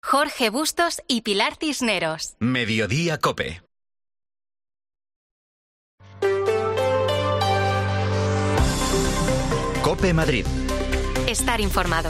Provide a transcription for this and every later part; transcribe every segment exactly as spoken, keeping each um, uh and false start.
Jorge Bustos y Pilar Cisneros. Mediodía COPE. COPE Madrid. Estar informado.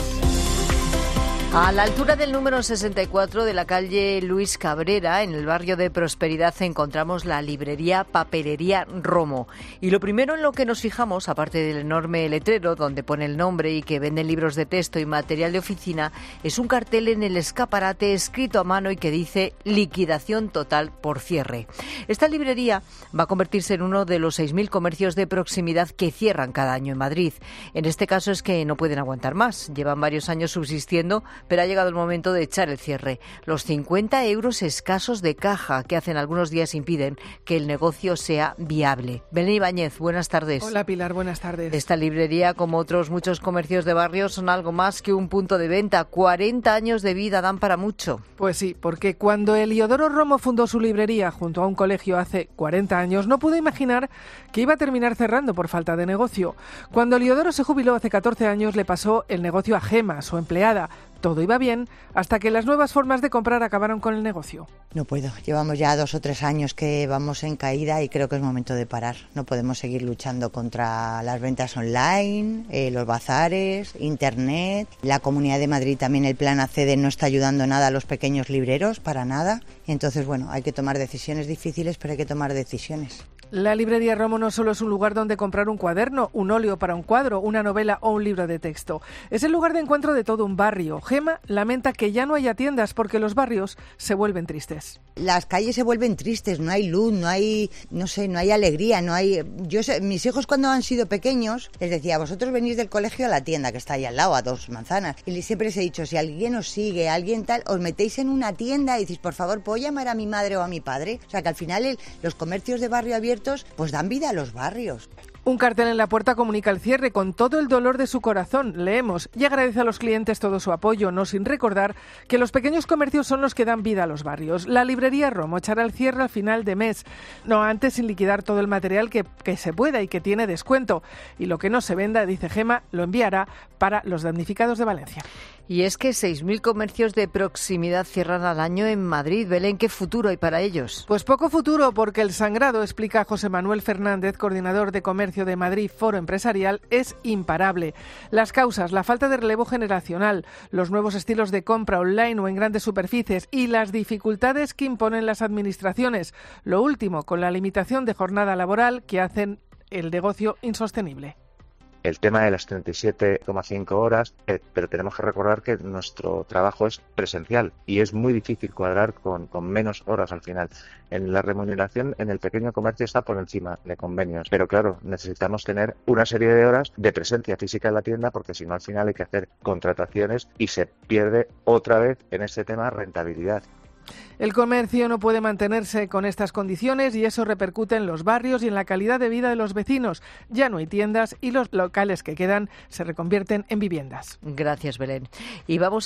A la altura del número sesenta y cuatro de la calle Luis Cabrera, en el barrio de Prosperidad, encontramos la librería Papelería Romo. Y lo primero en lo que nos fijamos, aparte del enorme letrero donde pone el nombre y que venden libros de texto y material de oficina, es un cartel en el escaparate escrito a mano y que dice liquidación total por cierre. Esta librería va a convertirse en uno de los seis mil comercios de proximidad que cierran cada año en Madrid. En este caso es que no pueden aguantar más. Llevan varios años subsistiendo, pero ha llegado el momento de echar el cierre. Los cincuenta euros escasos de caja que hacen algunos días impiden que el negocio sea viable. Belén Ibáñez, buenas tardes. Hola Pilar, buenas tardes. Esta librería, como otros muchos comercios de barrio, son algo más que un punto de venta. cuarenta años de vida dan para mucho. Pues sí, porque cuando Eliodoro Romo fundó su librería junto a un colegio hace cuarenta años, no pudo imaginar que iba a terminar cerrando por falta de negocio. Cuando Eliodoro se jubiló hace catorce años, le pasó el negocio a Gema, su empleada. Todo iba bien hasta que las nuevas formas de comprar acabaron con el negocio. No puedo. Llevamos ya dos o tres años que vamos en caída y creo que es momento de parar. No podemos seguir luchando contra las ventas online, eh, los bazares, internet. La Comunidad de Madrid también, el plan ACEDE, no está ayudando nada a los pequeños libreros, para nada. Entonces, bueno, hay que tomar decisiones difíciles, pero hay que tomar decisiones. La librería Romo no solo es un lugar donde comprar un cuaderno, un óleo para un cuadro, una novela o un libro de texto. Es el lugar de encuentro de todo un barrio. Gema lamenta que ya no haya tiendas porque los barrios se vuelven tristes. Las calles se vuelven tristes, no hay luz, no hay, no sé, no hay alegría, no hay... Yo sé, mis hijos cuando han sido pequeños les decía, vosotros venís del colegio a la tienda que está ahí al lado, a dos manzanas. Y siempre les he dicho, si alguien os sigue, alguien tal, os metéis en una tienda y decís, por favor, ¿puedo llamar a mi madre o a mi padre? O sea, que al final el, los comercios de barrio abiertos pues dan vida a los barrios. Un cartel en la puerta comunica el cierre con todo el dolor de su corazón. Leemos, y agradece a los clientes todo su apoyo, no sin recordar que los pequeños comercios son los que dan vida a los barrios. La librería Romo echará el cierre al final de mes, no antes, sin liquidar todo el material que, que se pueda y que tiene descuento. Y lo que no se venda, dice Gema, lo enviará para los damnificados de Valencia. Y es que seis mil comercios de proximidad cierran al año en Madrid. Belén, ¿qué futuro hay para ellos? Pues poco futuro, porque el sangrado, explica José Manuel Fernández, coordinador de comercio de Madrid Foro Empresarial, es imparable. Las causas, la falta de relevo generacional, los nuevos estilos de compra online o en grandes superficies y las dificultades que imponen las administraciones. Lo último, con la limitación de jornada laboral que hacen el negocio insostenible. El tema de las treinta y siete coma cinco horas, eh, pero tenemos que recordar que nuestro trabajo es presencial y es muy difícil cuadrar con, con menos horas al final. En la remuneración en el pequeño comercio está por encima de convenios, pero claro, necesitamos tener una serie de horas de presencia física en la tienda porque si no al final hay que hacer contrataciones y se pierde otra vez en este tema rentabilidad. El comercio no puede mantenerse con estas condiciones y eso repercute en los barrios y en la calidad de vida de los vecinos. Ya no hay tiendas y los locales que quedan se reconvierten en viviendas. Gracias, Belén. Y vamos